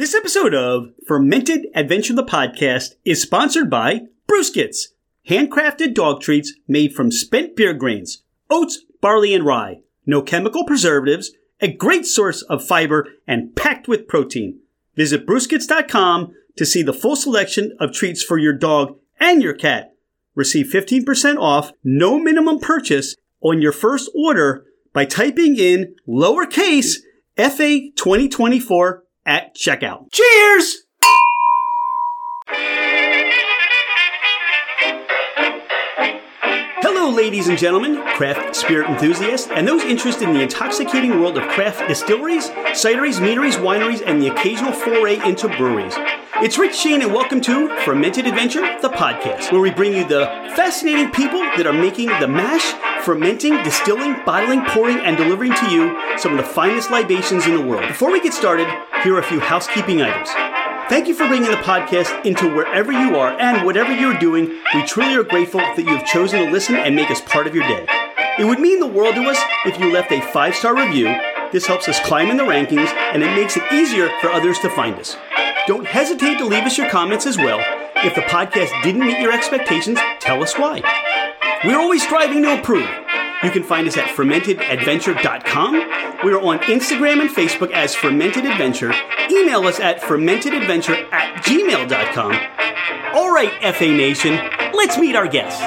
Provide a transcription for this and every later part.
This episode of Fermented Adventure the Podcast is sponsored by Brewskits, handcrafted dog treats made from spent beer grains, oats, barley, and rye. No chemical preservatives, a great source of fiber, and packed with protein. Visit Brewskits.com to see the full selection of treats for your dog and your cat. Receive 15% off, no minimum purchase on your first order by typing in lowercase FA 2024 at checkout. Cheers! Hello, ladies and gentlemen, craft spirit enthusiasts, and those interested in the intoxicating world of craft distilleries, cideries, meaderies, wineries, and the occasional foray into breweries. It's Rich Shane, and welcome to Fermented Adventure, the podcast, where we bring you the fascinating people that are making the mash, fermenting, distilling, bottling, pouring, and delivering to you some of the finest libations in the world. Before we get started, here are a few housekeeping items. Thank you for bringing the podcast into wherever you are and whatever you're doing. We truly are grateful that you have chosen to listen and make us part of your day. It would mean the world to us if you left a 5-star review. This helps us climb in the rankings, and it makes it easier for others to find us. Don't hesitate to leave us your comments as well. If the podcast didn't meet your expectations, tell us why. We're always striving to improve. You can find us at fermentedadventure.com. We are on Instagram and Facebook as Fermented Adventure. Email us at fermentedadventure@gmail.com. All right, FA Nation, let's meet our guests.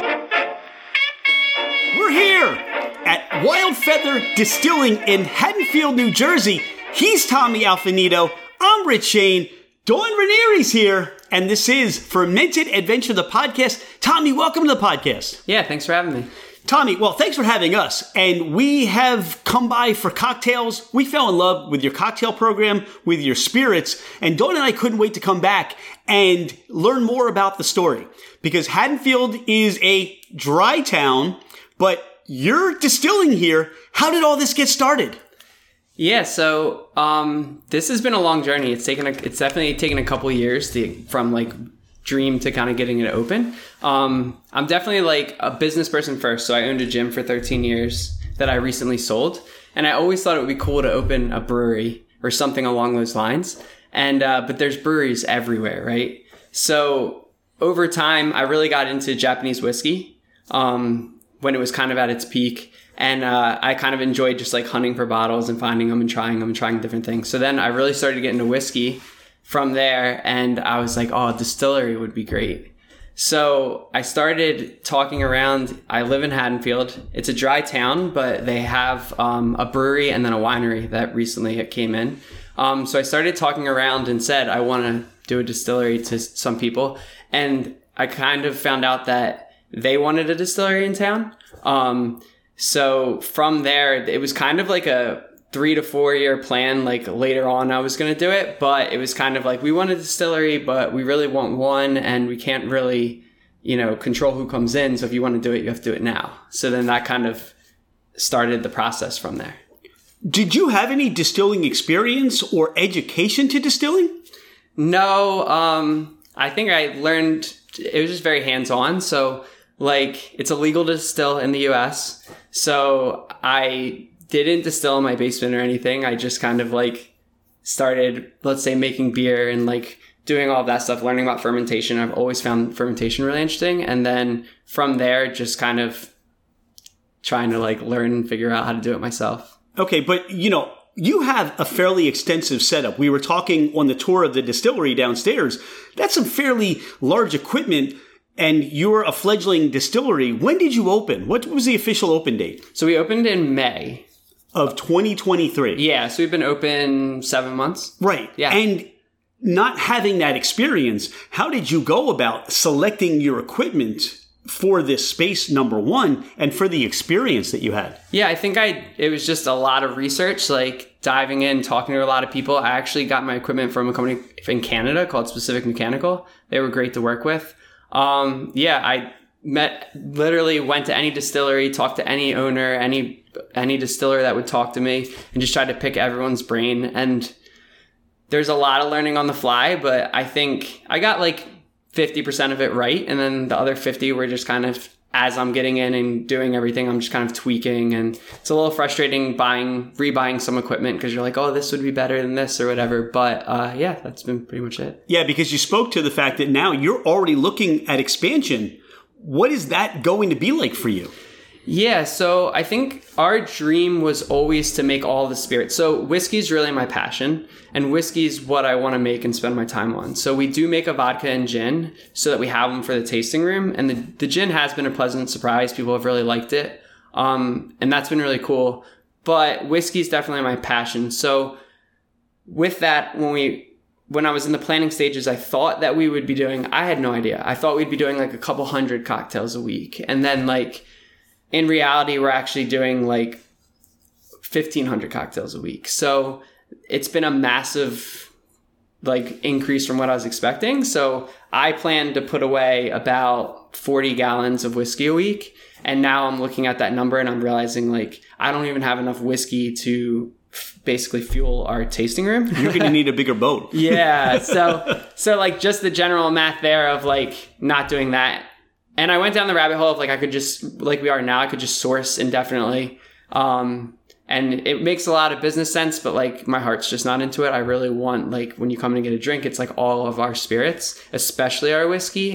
We're here at Wild Feather Distilling in Haddonfield, New Jersey. He's Tommy Alfinito. I'm Rich Shane. Dawn Ranieri's here, and this is Fermented Adventure, the podcast. Tommy, welcome to the podcast. Yeah, thanks for having me. Tommy, well, thanks for having us. And we have come by for cocktails. We fell in love with your cocktail program, with your spirits, and Dawn and I couldn't wait to come back and learn more about the story. Because Haddonfield is a dry town, but you're distilling here. How did all this get started? Yeah, so this has been a long journey. It's definitely taken a couple years from like dream to kind of getting it open. I'm definitely like a business person first. So I owned a gym for 13 years that I recently sold. And I always thought it would be cool to open a brewery or something along those lines. And but there's breweries everywhere, right? So over time, I really got into Japanese whiskey when it was kind of at its peak. And I kind of enjoyed just like hunting for bottles and finding them and trying different things. So then I really started to get into whiskey from there. And I was like, oh, a distillery would be great. So I started talking around. I live in Haddonfield. It's a dry town, but they have a brewery and then a winery that recently came in. So I started talking around and said, I want to do a distillery to some people. And I kind of found out that they wanted a distillery in town. So from there, it was kind of like a 3 to 4 year plan. Like later on, I was going to do it, but it was kind of like, we want a distillery, but we really want one, and we can't really, control who comes in. So if you want to do it, you have to do it now. So then that kind of started the process from there. Did you have any distilling experience or education to distilling? No, I think I learned, it was just very hands-on. So like it's illegal to distill in the US. So I didn't distill in my basement or anything. I just kind of like started, let's say, making beer and like doing all of that stuff, learning about fermentation. I've always found fermentation really interesting. And then from there, just kind of trying to like learn and figure out how to do it myself. Okay, but you have a fairly extensive setup. We were talking on the tour of the distillery downstairs. That's some fairly large equipment. And you're a fledgling distillery. When did you open? What was the official open date? So we opened in May of 2023. Yeah, so we've been open 7 months. Right. Yeah. And not having that experience, how did you go about selecting your equipment for this space, number one, and for the experience that you had? Yeah, I think it was just a lot of research, like diving in, talking to a lot of people. I actually got my equipment from a company in Canada called Specific Mechanical. They were great to work with. I went to any distillery, talked to any owner, any distiller that would talk to me, and just tried to pick everyone's brain. And there's a lot of learning on the fly, but I think I got like 50% of it right. And then the other 50 were just kind of as I'm getting in and doing everything, I'm just kind of tweaking, and it's a little frustrating rebuying some equipment because you're like, oh, this would be better than this or whatever. But yeah, that's been pretty much it. Yeah, because you spoke to the fact that now you're already looking at expansion. What is that going to be like for you? Yeah, so I think our dream was always to make all the spirits. So whiskey is really my passion, and whiskey is what I want to make and spend my time on. So we do make a vodka and gin so that we have them for the tasting room. And the gin has been a pleasant surprise. People have really liked it. And that's been really cool. But whiskey is definitely my passion. So with that, when I was in the planning stages, I thought that we would be doing, I had no idea. I thought we'd be doing like a couple hundred cocktails a week. And then like, in reality, we're actually doing like 1,500 cocktails a week. So it's been a massive like increase from what I was expecting. So I plan to put away about 40 gallons of whiskey a week. And now I'm looking at that number and I'm realizing like I don't even have enough whiskey to basically fuel our tasting room. You're going to need a bigger boat. Yeah. So like just the general math there of like not doing that. And I went down the rabbit hole of like I could just, like we are now, I could just source indefinitely. And it makes a lot of business sense, but like my heart's just not into it. I really want, like when you come in and get a drink, it's like all of our spirits, especially our whiskey.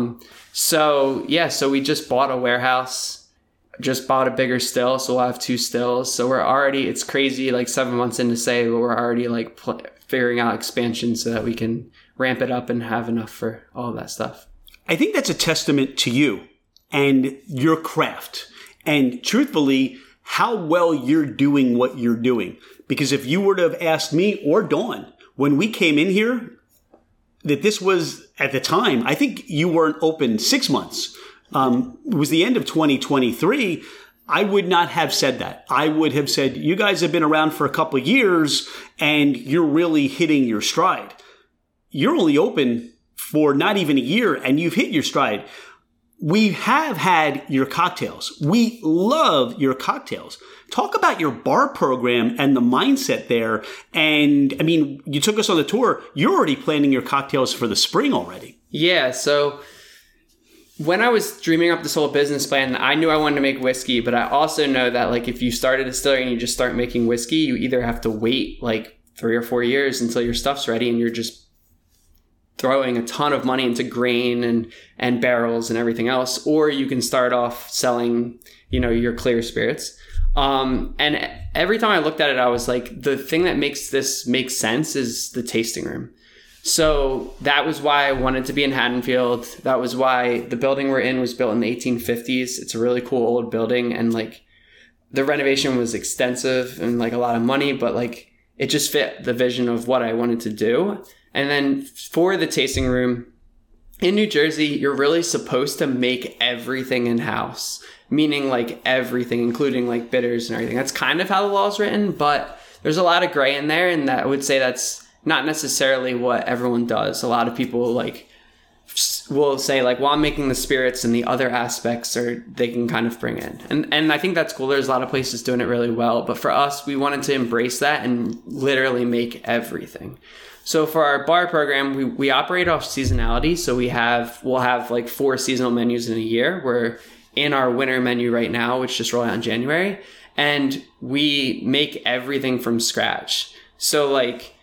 So we just bought a warehouse, just bought a bigger still. So we'll have 2 stills. So we're already, it's crazy, like 7 months in to say, but we're already like figuring out expansion so that we can ramp it up and have enough for all of that stuff. I think that's a testament to you and your craft and truthfully how well you're doing what you're doing. Because if you were to have asked me or Dawn when we came in here that this was at the time, I think you weren't open 6 months. It was the end of 2023. I would not have said that. I would have said, you guys have been around for a couple of years and you're really hitting your stride. You're only open for not even a year and you've hit your stride. We have had your cocktails. We love your cocktails. Talk about your bar program and the mindset there. And I mean, you took us on the tour. You're already planning your cocktails for the spring already. Yeah. So when I was dreaming up this whole business plan, I knew I wanted to make whiskey, but I also know that like if you start a distillery and you just start making whiskey, you either have to wait like 3 or 4 years until your stuff's ready and you're just throwing a ton of money into grain and barrels and everything else, or you can start off selling, your clear spirits. And every time I looked at it, I was like, the thing that makes this make sense is the tasting room. So that was why I wanted to be in Haddonfield. That was why the building we're in was built in the 1850s. It's a really cool old building. And like the renovation was extensive and like a lot of money, but like it just fit the vision of what I wanted to do. And then for the tasting room in New Jersey, you're really supposed to make everything in-house, meaning like everything, including like bitters and everything. That's kind of how the law is written, but there's a lot of gray in there. And that I would say that's not necessarily what everyone does. A lot of people like will say like, well, I'm making the spirits and the other aspects are they can kind of bring in. And I think that's cool. There's a lot of places doing it really well. But for us, we wanted to embrace that and literally make everything. So for our bar program, we operate off seasonality. So we'll have like 4 seasonal menus in a year. We're in our winter menu right now, which just rolled out in January. And we make everything from scratch. So like,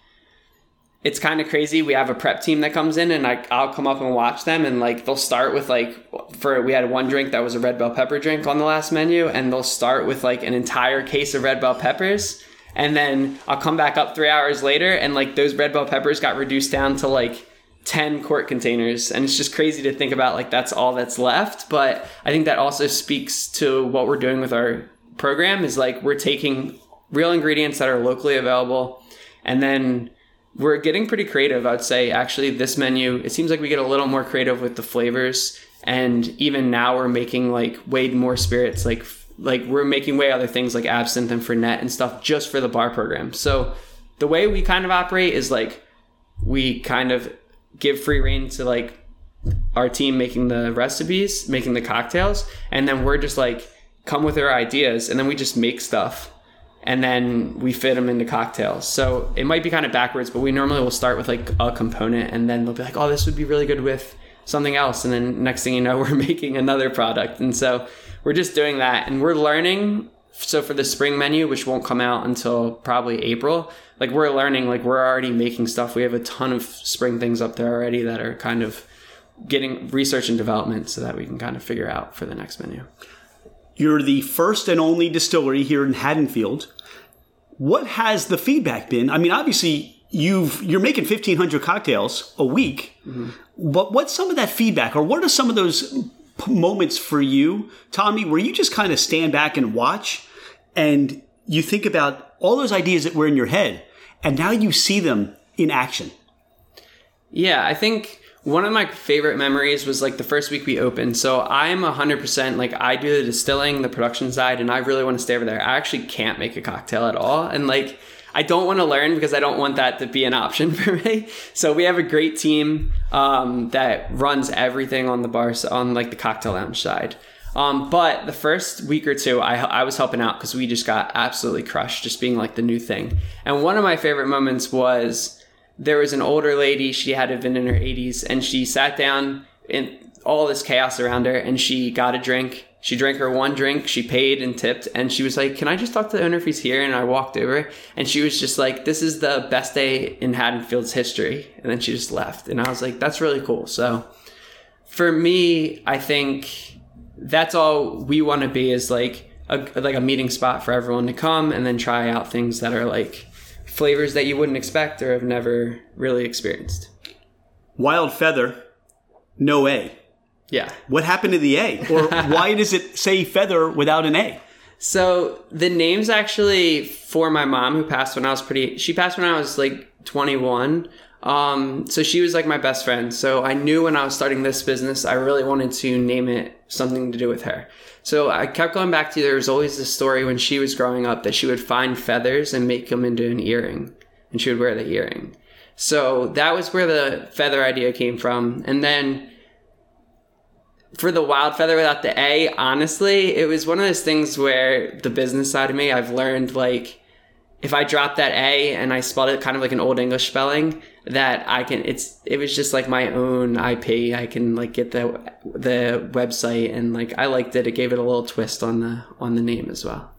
it's kind of crazy. We have a prep team that comes in and I'll come up and watch them. And like, they'll start with like, we had one drink that was a red bell pepper drink on the last menu. And they'll start with like an entire case of red bell peppers. And then I'll come back up 3 hours later and like those red bell peppers got reduced down to like 10 quart containers. And it's just crazy to think about like that's all that's left. But I think that also speaks to what we're doing with our program is like we're taking real ingredients that are locally available. And then we're getting pretty creative. I'd say actually this menu, it seems like we get a little more creative with the flavors. And even now we're making like way more spirits, like we're making way other things like absinthe and Fernet and stuff just for the bar program. So the way we kind of operate is like we kind of give free rein to like our team making the recipes, making the cocktails, and then we're just like come with our ideas and then we just make stuff and then we fit them into cocktails. So it might be kind of backwards, but we normally will start with like a component and then they'll be like, oh, this would be really good with something else. And then next thing you know, we're making another product. And so we're just doing that, and we're learning. So for the spring menu, which won't come out until probably April, like we're learning, like we're already making stuff. We have a ton of spring things up there already that are kind of getting research and development so that we can kind of figure out for the next menu. You're the first and only distillery here in Haddonfield. What has the feedback been? I mean, obviously you're making 1,500 cocktails a week, but what's some of that feedback, or what are some of those moments for you, Tommy, where you just kind of stand back and watch and you think about all those ideas that were in your head and now you see them in action? Yeah, I think one of my favorite memories was like the first week we opened. So I'm 100% like I do the distilling, the production side, and I really want to stay over there. I actually can't make a cocktail at all. And like, I don't want to learn because I don't want that to be an option for me. So we have a great team that runs everything on the bar, on like the cocktail lounge side. But the first week or two, I was helping out because we just got absolutely crushed, just being like the new thing. And one of my favorite moments was there was an older lady. She had been in her 80s, and she sat down in all this chaos around her, and she got a drink. She drank her one drink, she paid and tipped, and she was like, "Can I just talk to the owner if he's here?" And I walked over, and she was just like, "This is the best day in Haddonfield's history." And then she just left. And I was like, that's really cool. So for me, I think that's all we want to be, is like a meeting spot for everyone to come and then try out things that are like flavors that you wouldn't expect or have never really experienced. Wild Feather, no A. Yeah. What happened to the A? Or why does it say Feather without an A? So the name's actually for my mom, who passed when I was she passed when I was like 21. So she was like my best friend. So I knew when I was starting this business, I really wanted to name it something to do with her. So I kept going back to, there was always this story when she was growing up that she would find feathers and make them into an earring, and she would wear the earring. So that was where the feather idea came from. And then for the Wild Feather without the A, honestly, it was one of those things where the business side of me, I've learned like, if I drop that A and I spelled it kind of like an old English spelling, that I can, it was just like my own IP. I can like get the website, and like I liked it. It gave it a little twist on the name as well.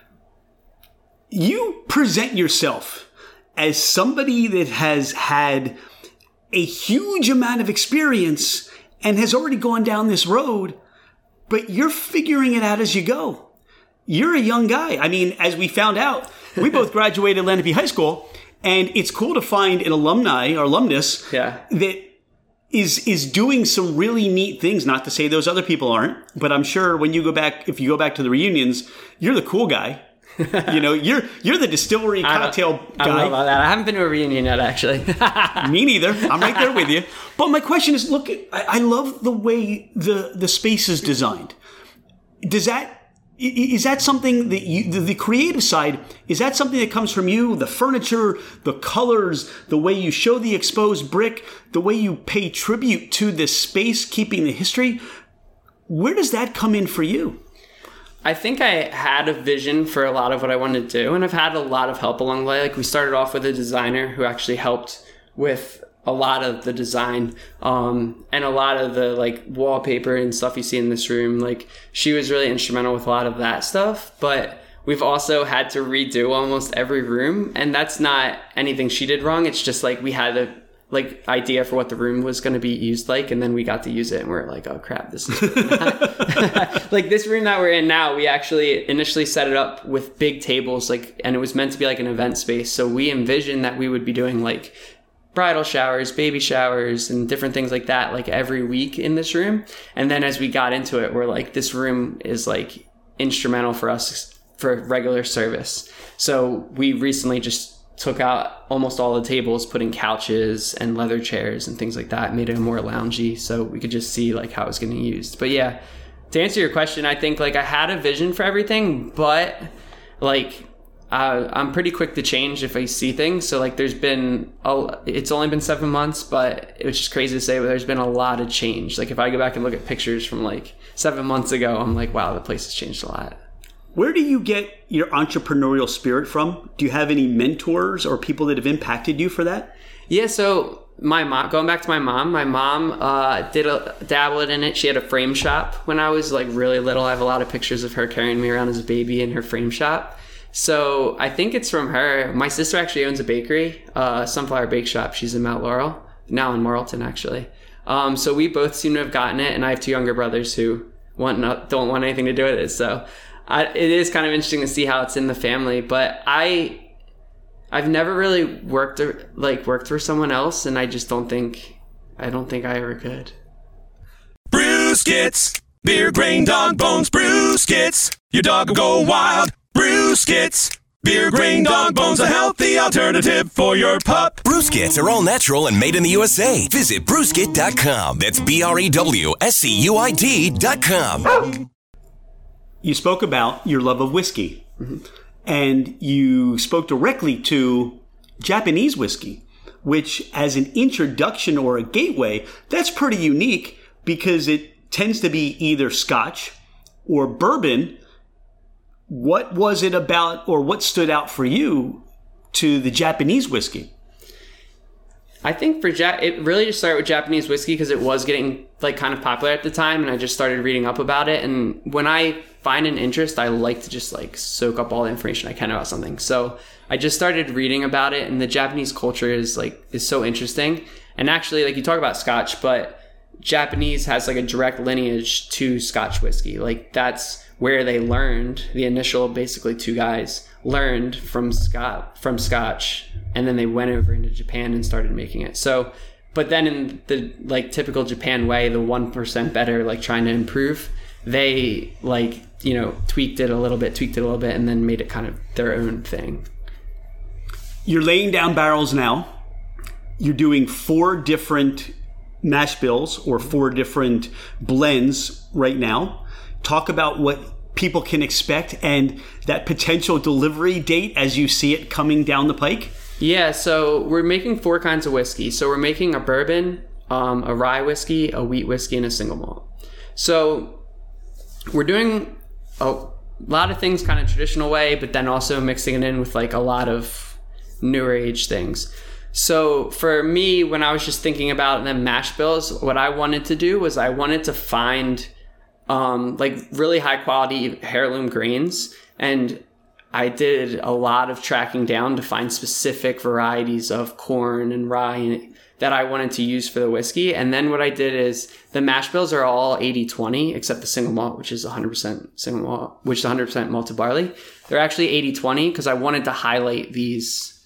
You present yourself as somebody that has had a huge amount of experience and has already gone down this road, but you're figuring it out as you go. You're a young guy. I mean, as we found out, we both graduated Lenape High School, and it's cool to find an alumni or alumnus that is doing some really neat things. Not to say those other people aren't, but I'm sure when you go back, if you go back to the reunions, you're the cool guy. You know, you're the distillery cocktail guy. I don't know about that. I haven't been to a reunion yet, actually. Me neither. I'm right there with you. But my question is, look, I love the way the space is designed. Is that something that the creative side, is that something that comes from you? The furniture, the colors, the way you show the exposed brick, the way you pay tribute to this space, keeping the history. Where does that come in for you? I think I had a vision for a lot of what I wanted to do, and I've had a lot of help along the way. Like we started off with a designer who actually helped with a lot of the design, and a lot of the like wallpaper and stuff you see in this room. Like she was really instrumental with a lot of that stuff, but we've also had to redo almost every room, and that's not anything she did wrong. It's just like we had a like idea for what the room was going to be used like, and then we got to use it and we're like, oh crap, this is really not. Like this room that we're in now, we actually initially set it up with big tables, like, and it was meant to be like an event space. So we envisioned that we would be doing like bridal showers, baby showers, and different things like that, like every week in this room. And then as we got into it, we're like, this room is like instrumental for us for regular service. So we recently just took out almost all the tables, put in couches and leather chairs and things like that, made it more loungy so we could just see like how it was getting used. But yeah, to answer your question, I think like I had a vision for everything, but like I'm pretty quick to change if I see things. So like it's only been 7 months, but it was just crazy to say, but there's been a lot of change. Like if I go back and look at pictures from like 7 months ago, I'm like, wow, the place has changed a lot. Where do you get your entrepreneurial spirit from? Do you have any mentors or people that have impacted you for that? Yeah, so my mom, going back to my mom did dabble in it. She had a frame shop when I was like really little. I have a lot of pictures of her carrying me around as a baby in her frame shop. So I think it's from her. My sister actually owns a bakery, Sunflower Bake Shop. She's in Mount Laurel, now in Morrilton actually. So we both seem to have gotten it, and I have 2 younger brothers who don't want anything to do with it. So it is kind of interesting to see how it's in the family. But I've never really worked for someone else, and I don't think I ever could. Brewskits, beer, grain, dog bones, Brewskits. Your dog will go wild. Brewskits, beer, grain, dog bones, a healthy alternative for your pup. Brewskits are all natural and made in the USA. Visit brewskit.com. That's BREWSCUID.com. You spoke about your love of whiskey, and you spoke directly to Japanese whiskey, which as an introduction or a gateway, that's pretty unique because it tends to be either Scotch or bourbon. What was it about, or what stood out for you to the Japanese whiskey? I think it really just started with Japanese whiskey because it was getting like kind of popular at the time, and I just started reading up about it. And when I find an interest, I like to just like soak up all the information I can about something. So I just started reading about it, and the Japanese culture is so interesting. And actually, like you talk about Scotch, but Japanese has like a direct lineage to Scotch whiskey. Like that's where they learned, the initial basically 2 guys learned from Scotch, and then they went over into Japan and started making it. So, but then in the like typical Japan way, the 1% better, like trying to improve, they tweaked it a little bit, and then made it kind of their own thing. You're laying down barrels now. You're doing 4 different mash bills or 4 different blends right now. Talk about what people can expect and that potential delivery date as you see it coming down the pike. Yeah, so we're making 4 kinds of whiskey. So we're making a bourbon, a rye whiskey, a wheat whiskey, and a single malt. So we're doing a lot of things kind of traditional way, but then also mixing it in with like a lot of newer age things. So for me, when I was just thinking about the mash bills, what I wanted to do was I wanted to find like really high quality heirloom grains, and I did a lot of tracking down to find specific varieties of corn and rye that I wanted to use for the whiskey. And then what I did is the mash bills are all 80-20 except the single malt, which is 100% single malt, which is 100% malted barley. They're actually 80-20 because I wanted to highlight these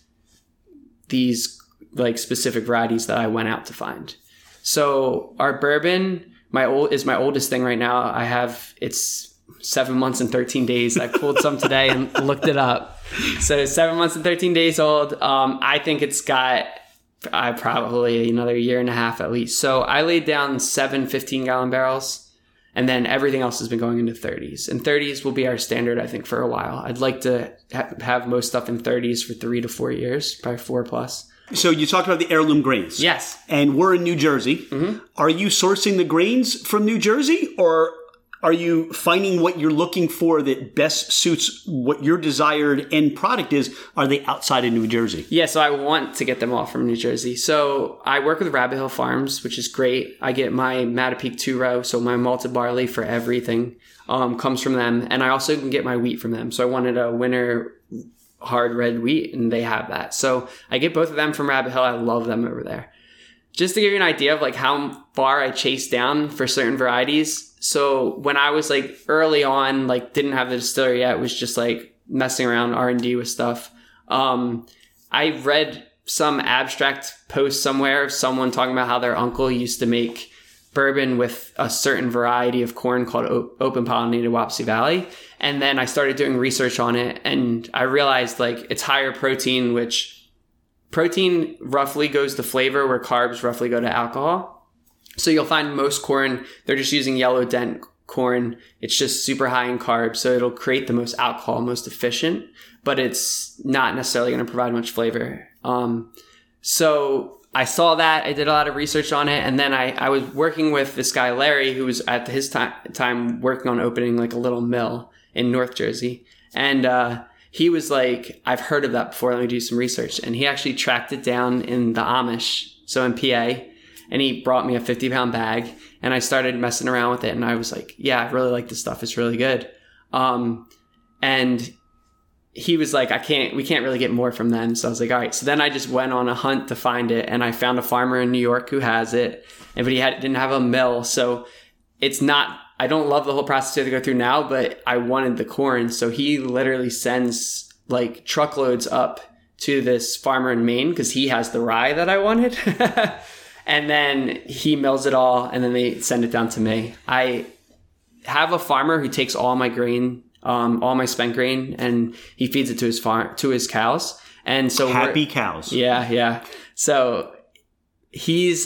like specific varieties that I went out to find. So our bourbon is my oldest thing right now. It's 7 months and 13 days. I pulled some today and looked it up. So 7 months and 13 days old. I think it's got probably another year and a half at least. So I laid down 7 15-gallon barrels, and then everything else has been going into 30s. And 30s will be our standard, I think, for a while. I'd like to have most stuff in 30s for 3 to 4 years, probably 4 plus. So you talked about the heirloom grains. Yes. And we're in New Jersey. Mm-hmm. Are you sourcing the grains from New Jersey, or are you finding what you're looking for that best suits what your desired end product is? Are they outside of New Jersey? Yeah, so I want to get them all from New Jersey. So I work with Rabbit Hill Farms, which is great. I get my Mattapique 2-row, so my malted barley for everything comes from them. And I also can get my wheat from them. So I wanted a winter hard red wheat, and they have that. So I get both of them from Rabbit Hill. I love them over there. Just to give you an idea of like how far I chase down for certain varieties. So when I was like early on, like didn't have the distillery yet, was just like messing around R&D with stuff. I read some abstract post somewhere of someone talking about how their uncle used to make bourbon with a certain variety of corn called open pollinated Wapsie Valley. And then I started doing research on it, and I realized like it's higher protein, which protein roughly goes to flavor where carbs roughly go to alcohol. So you'll find most corn, they're just using yellow dent corn. It's just super high in carbs. So it'll create the most alcohol, most efficient, but it's not necessarily going to provide much flavor. So I saw that. I did a lot of research on it. And then I was working with this guy, Larry, who was at his time working on opening like a little mill in North Jersey. And he was like, I've heard of that before. Let me do some research. And he actually tracked it down in the Amish so in PA, and he brought me a 50-pound bag, and I started messing around with it, and I was like, yeah, I really like this stuff. It's really good. And he was like, we can't really get more from them. So I was like, all right. So then I just went on a hunt to find it, and I found a farmer in New York who has it, but he didn't have a mill. So it's not, I don't love the whole process you have to go through now, but I wanted the corn. So he literally sends like truckloads up to this farmer in Maine because he has the rye that I wanted. And then he mills it all, and then they send it down to me. I have a farmer who takes all my grain, all my spent grain, and he feeds it to his farm, to his cows. And so happy cows. Yeah. So he's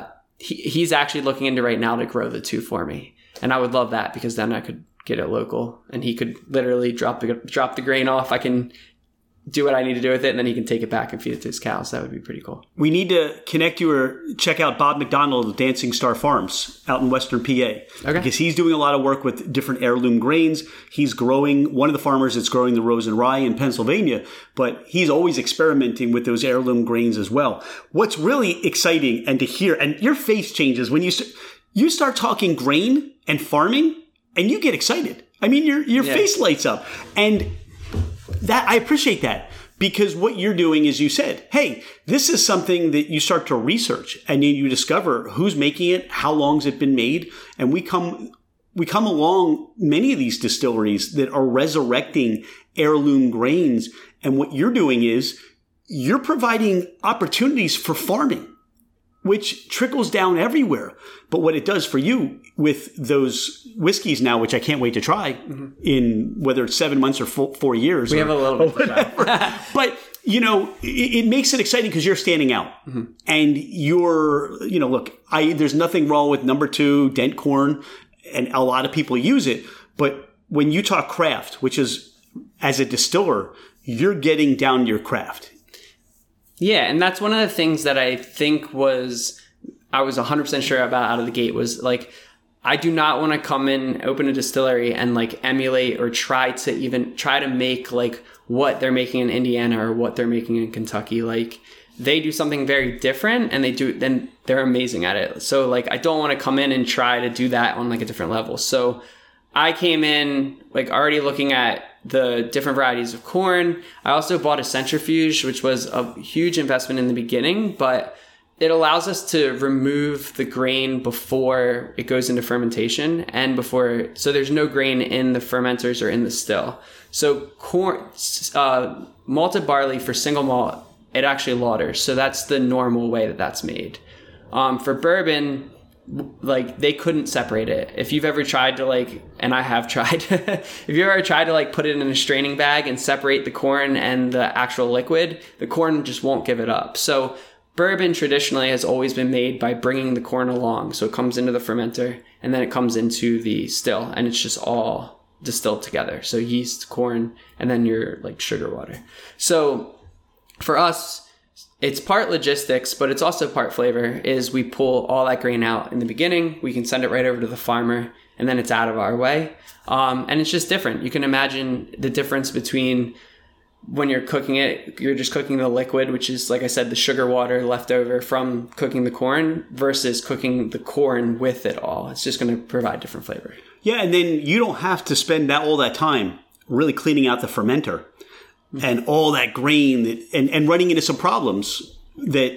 actually looking into right now to grow the 2 for me. And I would love that, because then I could get it local, and he could literally drop the grain off. I can do what I need to do with it, and then he can take it back and feed it to his cows. That would be pretty cool. We need to connect you or check out Bob McDonald of Dancing Star Farms out in Western PA. Okay. Because he's doing a lot of work with different heirloom grains. He's growing, one of the farmers that's growing the rose and rye in Pennsylvania, but he's always experimenting with those heirloom grains as well. What's really exciting and to hear, and your face changes when you start talking grain and farming, and you get excited. I mean, your face lights up. And that I appreciate that, because what you're doing is, you said, hey, this is something that you start to research, and then you discover who's making it, how long's it been made, and we come along many of these distilleries that are resurrecting heirloom grains, and what you're doing is you're providing opportunities for farming, which trickles down everywhere. But what it does for you with those whiskeys now, which I can't wait to try in whether it's 7 months or 4 years. We have a little bit to try. But, it makes it exciting because you're standing out. And you're, look, there's nothing wrong with number 2 dent corn, and a lot of people use it. But when you talk craft, which is, as a distiller, you're getting down to your craft. Yeah, and that's one of the things that I think I was 100% sure about out of the gate, was like, I do not want to come in, open a distillery, and like emulate or try to make like what they're making in Indiana or what they're making in Kentucky. Like, they do something very different, and then they're amazing at it. So like, I don't want to come in and try to do that on like a different level. So I came in like already looking at the different varieties of corn. I also bought a centrifuge, which was a huge investment in the beginning, but it allows us to remove the grain before it goes into fermentation, and so there's no grain in the fermenters or in the still. So corn, malted barley for single malt, it actually lauters. So that's the normal way that's made. For bourbon, like, they couldn't separate it. If you've ever tried to like, and I have tried, if you've ever tried to like put it in a straining bag and separate the corn and the actual liquid, the corn just won't give it up. So bourbon traditionally has always been made by bringing the corn along. So it comes into the fermenter, and then it comes into the still, and it's just all distilled together. So yeast, corn, and then your like sugar water. So for us, it's part logistics, but it's also part flavor. Is we pull all that grain out in the beginning, we can send it right over to the farmer, and then it's out of our way. And it's just different. You can imagine the difference between when you're cooking it, you're just cooking the liquid, which is, like I said, the sugar water left over from cooking the corn, versus cooking the corn with it all. It's just going to provide different flavor. Yeah, and then you don't have to spend all that time really cleaning out the fermenter and all that grain and running into some problems that,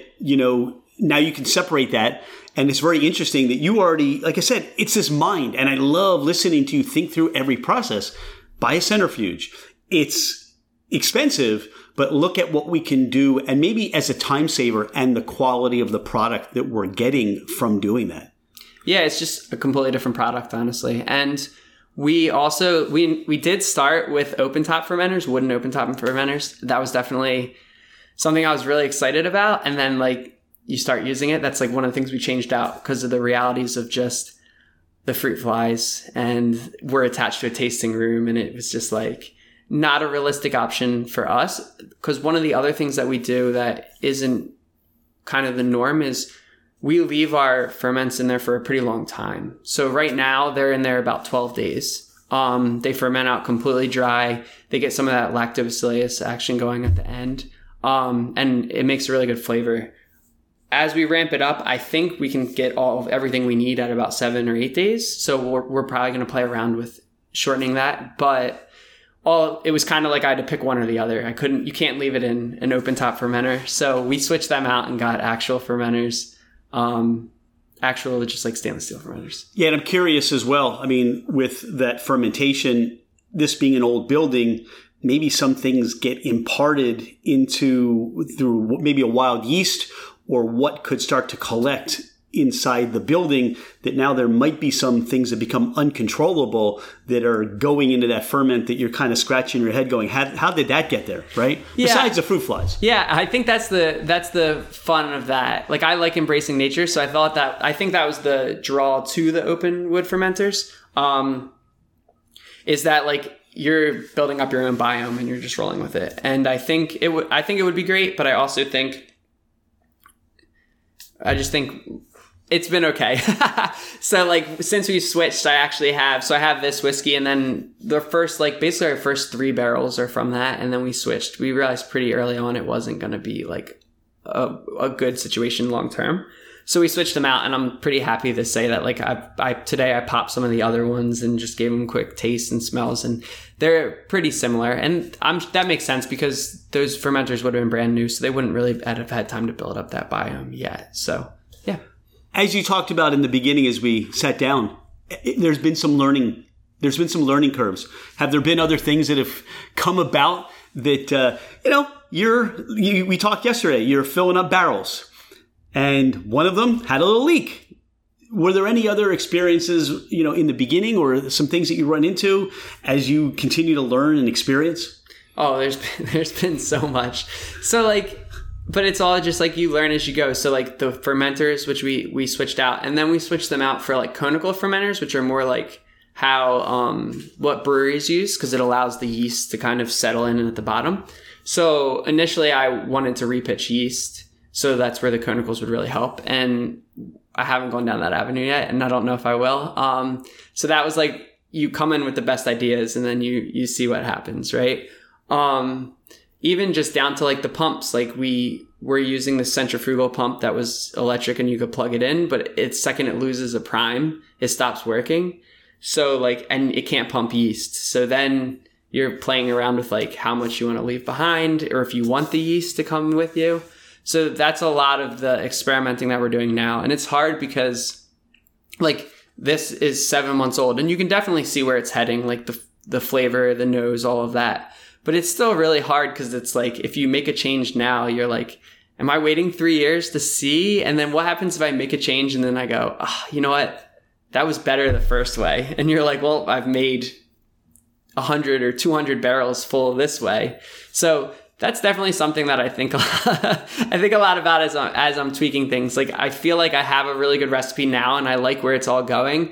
now you can separate that. And it's very interesting that you already, like I said, it's this mind. And I love listening to you think through every process. Buy a centrifuge. It's expensive, but look at what we can do, and maybe as a time saver, and the quality of the product that we're getting from doing that. Yeah, it's just a completely different product, honestly. And we also, we did start with open top fermenters, wooden open top fermenters. That was definitely something I was really excited about. And then like you start using it, that's like one of the things we changed out because of the realities of just the fruit flies, and we're attached to a tasting room, and it was just like not a realistic option for us. Because one of the other things that we do that isn't kind of the norm is we leave our ferments in there for a pretty long time. So right now they're in there about 12 days. They ferment out completely dry. They get some of that lactobacillus action going at the end. And it makes a really good flavor. as we ramp it up, I think we can get everything we need at about 7 or 8 days. So we're probably going to play around with shortening that. But it was kind of like I had to pick one or the other. You can't leave it in an open top fermenter. So we switched them out and got actual fermenters. Actual, just like stainless steel fermenters. Yeah, and I'm curious as well. I mean, with that fermentation, this being an old building, maybe some things get imparted through maybe a wild yeast or what could start to collect inside the building, that now there might be some things that become uncontrollable that are going into that ferment that you're kind of scratching your head going, how did that get there, right? Yeah. Besides the fruit flies. Yeah, I think that's the fun of that. Like, I like embracing nature, so I think that was the draw to the open wood fermenters, is that like you're building up your own biome and you're just rolling with it. And I think it would be great, but I also think it's been okay. So like, since we switched, I have this whiskey, and then the first, like basically our first 3 barrels are from that. And then we switched. We realized pretty early on it wasn't going to be like a good situation long term. So we switched them out, and I'm pretty happy to say that like today I popped some of the other ones and just gave them quick tastes and smells, and they're pretty similar. And that makes sense because those fermenters would have been brand new, so they wouldn't really have had time to build up that biome yet. So yeah. As you talked about in the beginning, as we sat down, there's been some learning. There's been some learning curves. Have there been other things that have come about that we talked yesterday? You're filling up barrels, and one of them had a little leak. Were there any other experiences, in the beginning, or some things that you run into as you continue to learn and experience? Oh, there's been so much. So like. But it's all just like you learn as you go. So like the fermenters, which we switched out, and then we switched them out for like conical fermenters, which are more like how what breweries use, because it allows the yeast to kind of settle in at the bottom. So initially I wanted to repitch yeast, so that's where the conicals would really help. And I haven't gone down that avenue yet, and I don't know if I will. So that was like, you come in with the best ideas and then you see what happens, right? Even just down to like the pumps, like we were using the centrifugal pump that was electric and you could plug it in, but second it loses a prime, it stops working. So like, and it can't pump yeast. So then you're playing around with like how much you want to leave behind, or if you want the yeast to come with you. So that's a lot of the experimenting that we're doing now. And it's hard because like this is 7 months old, and you can definitely see where it's heading, like the flavor, the nose, all of that. But it's still really hard because it's like, if you make a change now, you're like, am I waiting 3 years to see? And then what happens if I make a change and then I go, you know what? That was better the first way. And you're like, well, I've made 100 or 200 barrels full this way. So that's definitely something that I think a lot about as I'm tweaking things. Like, I feel like I have a really good recipe now and I like where it's all going.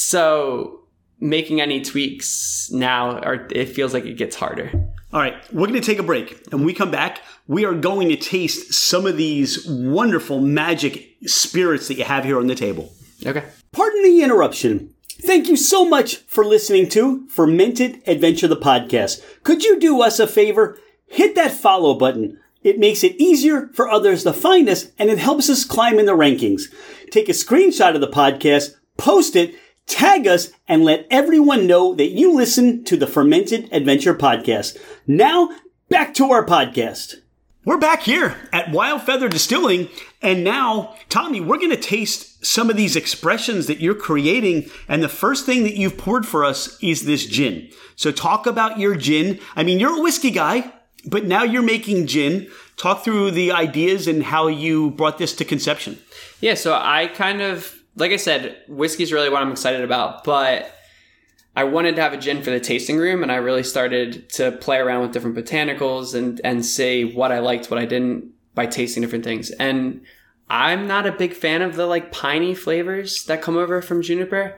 So making any tweaks now, it feels like it gets harder. All right, we're going to take a break. And when we come back, we are going to taste some of these wonderful magic spirits that you have here on the table. Okay. Pardon the interruption. Thank you so much for listening to Fermented Adventure, the podcast. Could you do us a favor? Hit that follow button. It makes it easier for others to find us, and it helps us climb in the rankings. Take a screenshot of the podcast, post it, tag us, and let everyone know that you listen to the Fermented Adventure podcast. Now, back to our podcast. We're back here at Wild Feather Distilling, and now, Tommy, we're going to taste some of these expressions that you're creating, and the first thing that you've poured for us is this gin. So talk about your gin. I mean, you're a whiskey guy, but now you're making gin. Talk through the ideas and how you brought this to conception. Yeah, so I kind of, like I said, whiskey is really what I'm excited about, but I wanted to have a gin for the tasting room, and I really started to play around with different botanicals and say what I liked, what I didn't, by tasting different things. And I'm not a big fan of the like piney flavors that come over from juniper.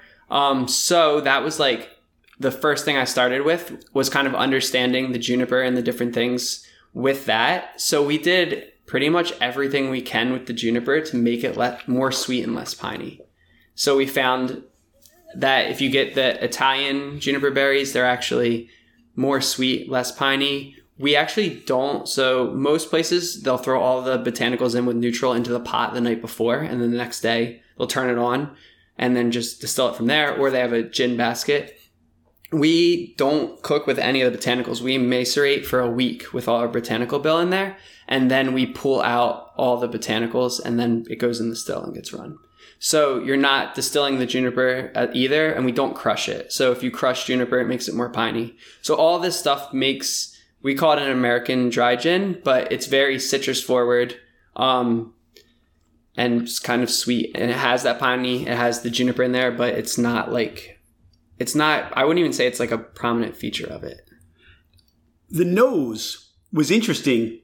So that was like the first thing I started with, was kind of understanding the juniper and the different things with that. So we did pretty much everything we can with the juniper to make it more sweet and less piney. So we found that if you get the Italian juniper berries, they're actually more sweet, less piney. We actually don't. So most places, they'll throw all the botanicals in with neutral into the pot the night before, and then the next day they'll turn it on and then just distill it from there, or they have a gin basket. We don't cook with any of the botanicals. We macerate for a week with all our botanical bill in there, and then we pull out all the botanicals, and then it goes in the still and gets run. So you're not distilling the juniper either, and we don't crush it. So if you crush juniper, it makes it more piney. So all this stuff makes, we call it an American dry gin, but it's very citrus forward, and it's kind of sweet. And it has that piney, it has the juniper in there, but it's not like, I wouldn't even say it's like a prominent feature of it. The nose was interesting.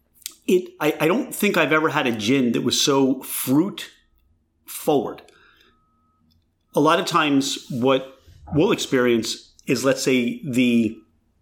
I don't think I've ever had a gin that was so fruit forward. A lot of times what we'll experience is, let's say, the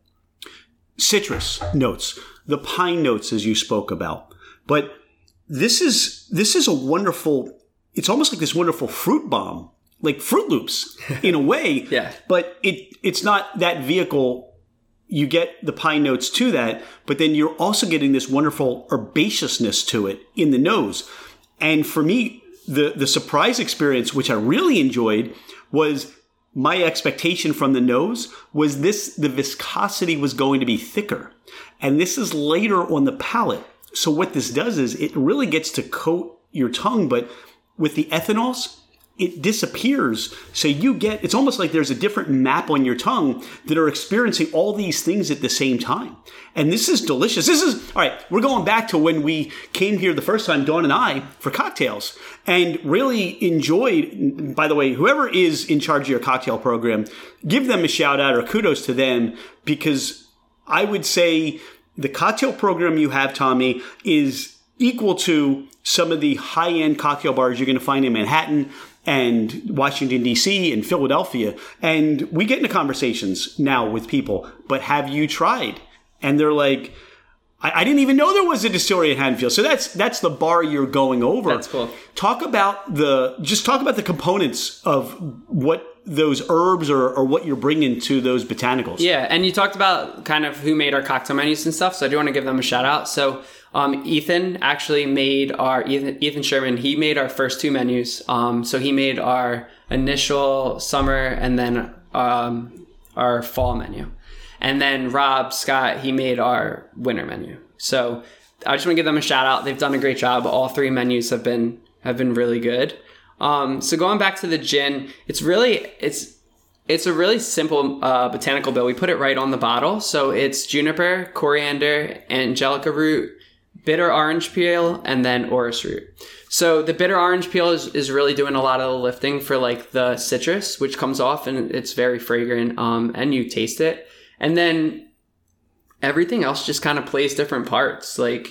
citrus notes, the pine notes, as you spoke about. But this is a wonderful, it's almost like this wonderful fruit bomb, like Fruit Loops in a way. Yeah. But it's not that vehicle. You get the pine notes to that, but then you're also getting this wonderful herbaceousness to it in the nose. And for me, the surprise experience, which I really enjoyed, was my expectation from the nose was the viscosity was going to be thicker. And this is later on the palate. So what this does is it really gets to coat your tongue, but with the ethanols, it disappears. So it's almost like there's a different map on your tongue that are experiencing all these things at the same time. And this is delicious. All right, we're going back to when we came here the first time, Dawn and I, for cocktails, and really enjoyed, by the way, whoever is in charge of your cocktail program, give them a shout out or kudos to them, because I would say the cocktail program you have, Tommy, is equal to some of the high-end cocktail bars you're going to find in Manhattan and Washington, D.C. and Philadelphia. And we get into conversations now with people, but have you tried? And they're like, I didn't even know there was a distillery in Haddonfield. So that's the bar you're going over. That's cool. Talk about the components of what those herbs or what you're bringing to those botanicals. Yeah, and you talked about kind of who made our cocktail menus and stuff, so I do want to give them a shout out. So Ethan actually made Ethan Sherman, he made our first two menus. So he made our initial summer and then our fall menu. And then Rob Scott, he made our winter menu. So I just want to give them a shout out. They've done a great job. All three menus have been really good. So going back to the gin, it's a really simple botanical bill. We put it right on the bottle. So it's juniper, coriander, angelica root, bitter orange peel, and then orris root. So the bitter orange peel is really doing a lot of the lifting for like the citrus, which comes off and it's very fragrant, and you taste it. And then everything else just kind of plays different parts. Like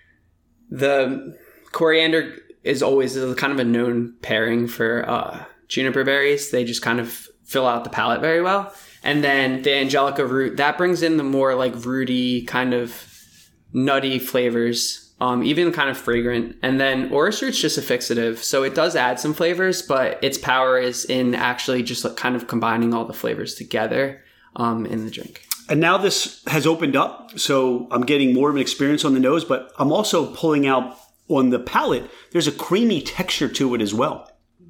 the coriander is always kind of a known pairing for juniper berries. They just kind of fill out the palate very well. And then the angelica root, that brings in the more like rooty, kind of nutty flavors, even kind of fragrant. And then orris root's just a fixative. So it does add some flavors, but its power is in actually just like kind of combining all the flavors together in the drink. And now this has opened up, so I'm getting more of an experience on the nose, but I'm also pulling out on the palate. There's a creamy texture to it as well.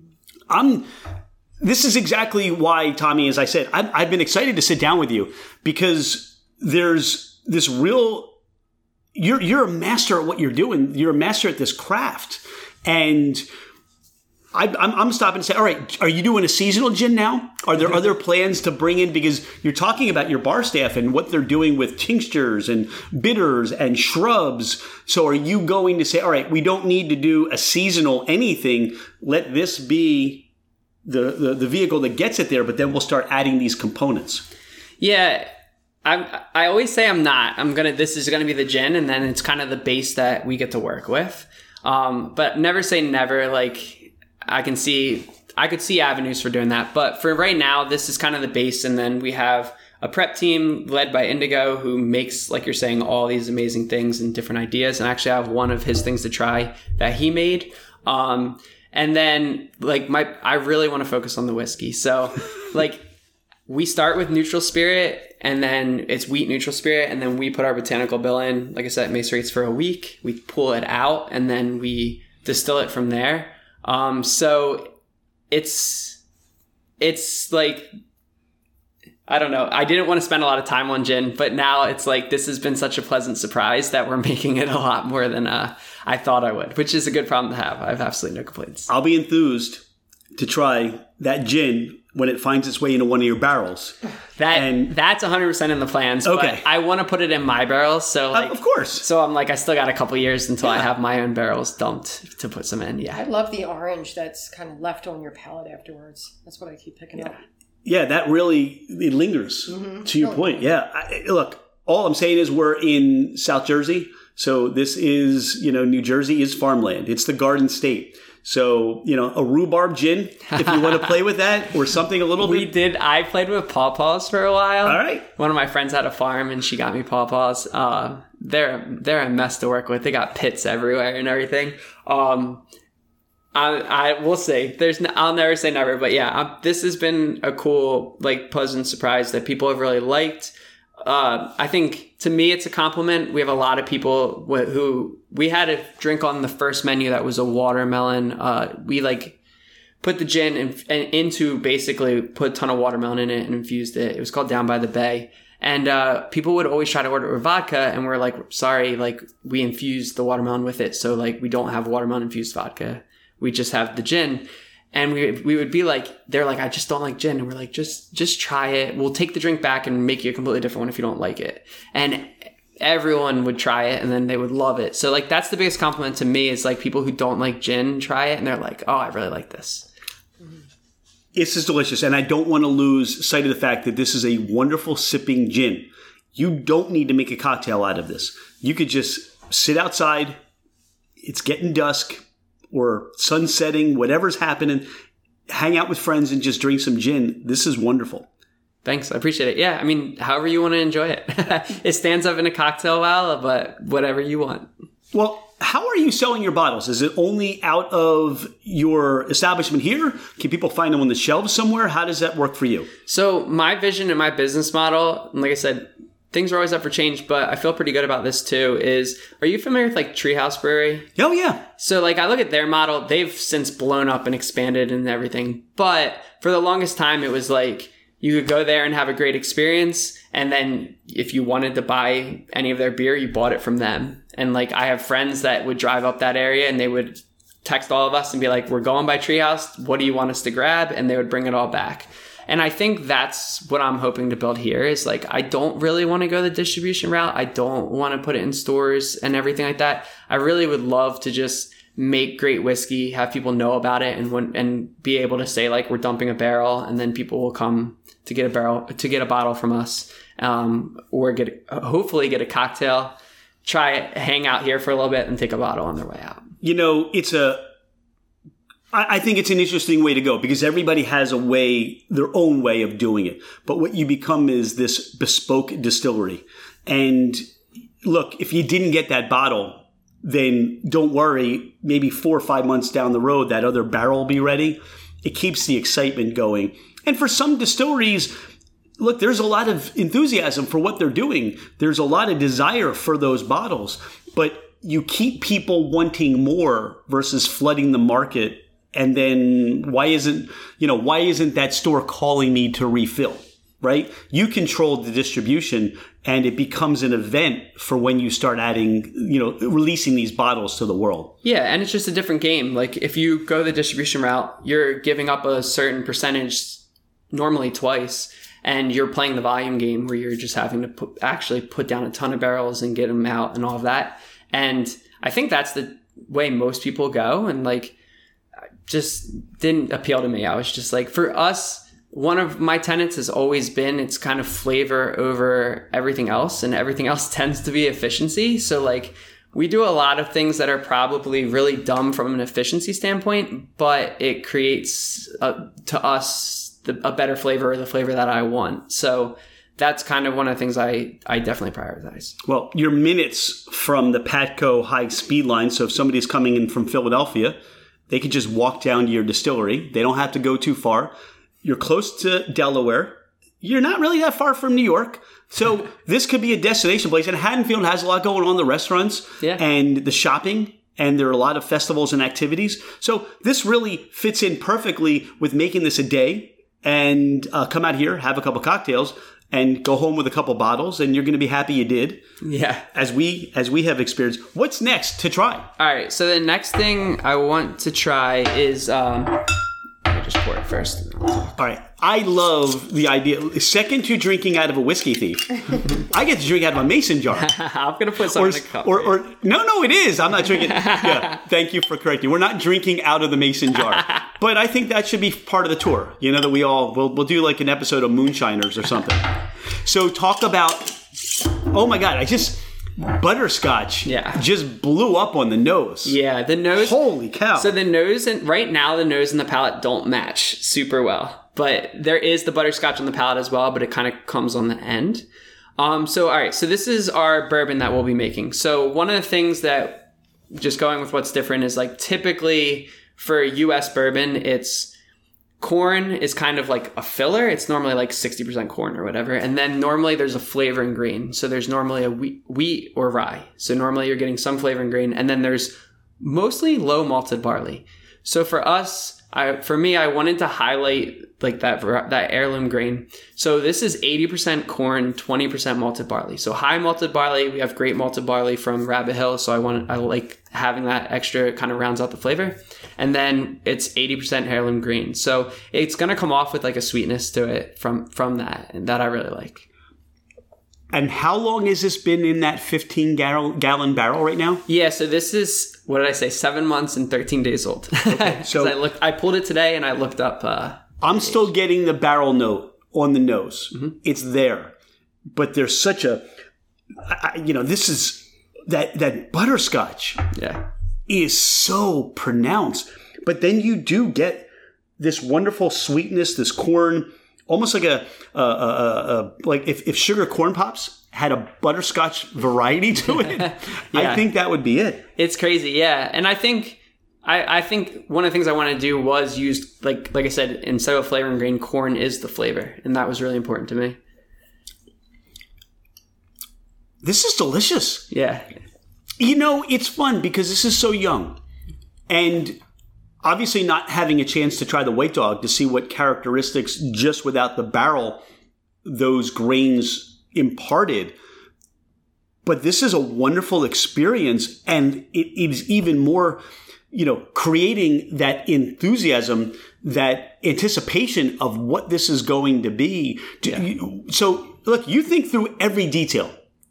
This is exactly why, Tommy, as I said, I've been excited to sit down with you, because there's this real, you're a master at what you're doing. You're a master at this craft. And I'm stopping to say, all right, are you doing a seasonal gin now? Are there other plans to bring in? Because you're talking about your bar staff and what they're doing with tinctures and bitters and shrubs. So are you going to say, all right, we don't need to do a seasonal anything. Let this be the vehicle that gets it there, but then we'll start adding these components. Yeah. I always say this is gonna be the gin, and then it's kind of the base that we get to work with. But never say never. Like, I could see avenues for doing that. But for right now, this is kind of the base. And then we have a prep team led by Indigo, who makes, like you're saying, all these amazing things and different ideas. And actually I have one of his things to try that he made. And then like I really want to focus on the whiskey. So like we start with neutral spirit, and then it's wheat neutral spirit, and then we put our botanical bill in, like I said, macerates for a week. We pull it out, and then we distill it from there. So it's like, I don't know. I didn't want to spend a lot of time on gin, but now it's like this has been such a pleasant surprise that we're making it a lot more than I thought I would, which is a good problem to have. I have absolutely no complaints. I'll be enthused to try that gin when it finds its way into one of your barrels. That's 100% in the plans. Okay. But I want to put it in my barrels. So like, of course. So I'm like, I still got a couple years until I have my own barrels dumped to put some in. Yeah. I love the orange that's kind of left on your palate afterwards. That's what I keep picking up. Yeah, that really, it lingers, to your point. Yeah. Look, all I'm saying is we're in South Jersey. So this is, New Jersey is farmland. It's the Garden State. So, a rhubarb gin, if you want to play with that, or something a little bit. I played with pawpaws for a while. All right. One of my friends had a farm and she got me pawpaws. They're a mess to work with. They got pits everywhere and everything. I will say I'll never say never, but yeah, this has been a cool, like, pleasant surprise that people have really liked. I think to me, it's a compliment. We have a lot of people who we had a drink on the first menu that was a watermelon. We like put the gin and into basically put a ton of watermelon in it and infused it. It was called Down by the Bay. And people would always try to order it with vodka, and we're like, sorry, like, we infused the watermelon with it. So like, we don't have watermelon infused vodka. We just have the gin. And we would be like, they're like, I just don't like gin. And we're like, just try it. We'll take the drink back and make you a completely different one if you don't like it. And everyone would try it and then they would love it. So like, that's the biggest compliment to me is like people who don't like gin try it and they're like, oh, I really like this. It's just delicious. And I don't want to lose sight of the fact that this is a wonderful sipping gin. You don't need to make a cocktail out of this. You could just sit outside. It's getting dusk or sun setting, whatever's happening, hang out with friends and just drink some gin. This is wonderful. Thanks. I appreciate it. Yeah. I mean, however you want to enjoy it. It stands up in a cocktail well, but whatever you want. Well, how are you selling your bottles? Is it only out of your establishment here? Can people find them on the shelves somewhere? How does that work for you? So my vision and my business model, like I said, things are always up for change, but I feel pretty good about this too, are you familiar with like Treehouse Brewery? Oh, yeah. So like I look at their model, they've since blown up and expanded and everything. But for the longest time, it was like you could go there and have a great experience. And then if you wanted to buy any of their beer, you bought it from them. And like I have friends that would drive up that area and they would text all of us and be like, we're going by Treehouse. What do you want us to grab? And they would bring it all back. And I think that's what I'm hoping to build here is like, I don't really want to go the distribution route. I don't want to put it in stores and everything like that. I really would love to just make great whiskey, have people know about it and be able to say like, we're dumping a barrel and then people will come to get a bottle from us, or hopefully get a cocktail, try it, hang out here for a little bit and take a bottle on their way out. I think it's an interesting way to go because everybody has their own way of doing it. But what you become is this bespoke distillery. And look, if you didn't get that bottle, then don't worry. Maybe 4 or 5 months down the road, that other barrel will be ready. It keeps the excitement going. And for some distilleries, look, there's a lot of enthusiasm for what they're doing. There's a lot of desire for those bottles. But you keep people wanting more versus flooding the market. And then why isn't that store calling me to refill, right? You control the distribution and it becomes an event for when you start adding, releasing these bottles to the world. Yeah. And it's just a different game. Like if you go the distribution route, you're giving up a certain percentage normally twice and you're playing the volume game where you're just having to actually put down a ton of barrels and get them out and all of that. And I think that's the way most people go. And like, just didn't appeal to me. I was just like, for us, one of my tenets has always been it's kind of flavor over everything else, and everything else tends to be efficiency. So like we do a lot of things that are probably really dumb from an efficiency standpoint, but it creates to us a better flavor, or the flavor that I want. So that's kind of one of the things I definitely prioritize. Well, you're minutes from the Patco high speed line. So if somebody's coming in from Philadelphia, they could just walk down to your distillery. They don't have to go too far. You're close to Delaware. you're not really that far from New York. So this could be a destination place. And Haddonfield has a lot going on, the restaurants and the shopping. And there are a lot of festivals and activities. So this really fits in perfectly with making this a day and come out here, have a couple cocktails, and go home with a couple bottles, and you're going to be happy you did. Yeah. As we have experienced. What's next to try? All right. So the next thing I want to try is let me just pour it first. All right. I love the idea. Second to drinking out of a whiskey thief, I get to drink out of a mason jar. I'm going to put some in the cup. Or no, it is. I'm not drinking. Yeah, thank you for correcting. We're not drinking out of the mason jar. But I think that should be part of the tour. You know, that we'll do like an episode of Moonshiners or something. So talk about, oh my God, butterscotch just blew up on the nose. Yeah, the nose. Holy cow. So the nose, right now the nose and the palate don't match super well. But there is the butterscotch on the palate as well, but it kind of comes on the end. So, all right. So this is our bourbon that we'll be making. So one of the things that, just going with what's different, is like typically for US bourbon, it's corn is kind of like a filler. It's normally like 60% corn or whatever. And then normally there's a flavoring grain. So there's normally a wheat or rye. So normally you're getting some flavoring grain. And then there's mostly low malted barley. So for us, for me, I wanted to highlight like that heirloom grain. So this is 80% corn, 20% malted barley. So high malted barley. We have great malted barley from Rabbit Hill. So I like having that extra, kind of rounds out the flavor. And then it's 80% heirloom grain. So it's going to come off with like a sweetness to it from that. And that I really like. And how long has this been in that 15-gallon barrel right now? Yeah, so this is, what did I say, 7 months and 13 days old. Okay, so I pulled it today and I looked up. I'm still getting the barrel note on the nose. Mm-hmm. It's there. But there's such a, this is, that butterscotch is so pronounced. But then you do get this wonderful sweetness, this corn, almost like like if Sugar Corn Pops had a butterscotch variety to it, I think that would be it. It's crazy, yeah. And I think one of the things I wanted to do was use, like I said, instead of flavoring grain, corn is the flavor, and that was really important to me. This is delicious. Yeah. It's fun because this is so young, and obviously not having a chance to try the White Dog to see what characteristics just without the barrel those grains imparted. But this is a wonderful experience, and it is even more, creating that enthusiasm, that anticipation of what this is going to be. So look, you think through every detail.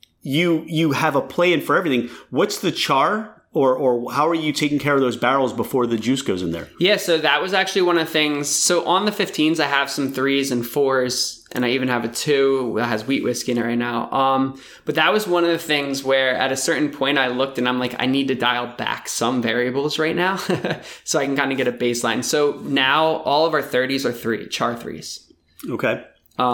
You have a plan for everything. What's the char? Or how are you taking care of those barrels before the juice goes in there? Yeah, so that was actually one of the things. So on the 15s, I have some 3s and 4s, and I even have a 2 that has wheat whiskey in it right now. But that was one of the things where at a certain point I looked and I'm like, I need to dial back some variables right now so I can kind of get a baseline. So now all of our 30s are char 3s. Okay.